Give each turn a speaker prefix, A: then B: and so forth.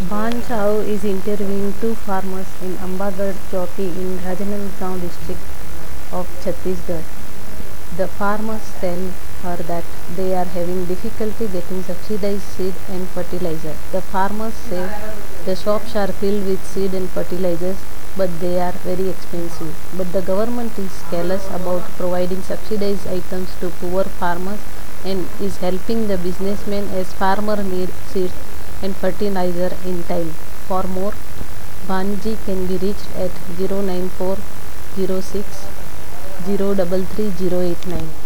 A: Bhan Chao is interviewing two farmers in Ambagarh Chowki in Rajanandgaon district of Chhattisgarh. The farmers tell her that they are having difficulty getting subsidized seed and fertilizer. The farmers say the shops are filled with seed and fertilizers, but they are very expensive. But the government is careless about providing subsidized items to poor farmers and is helping the businessmen as farmers need seeds and fertilizer in time. For more, Bhanji can be reached at 09406 033 089.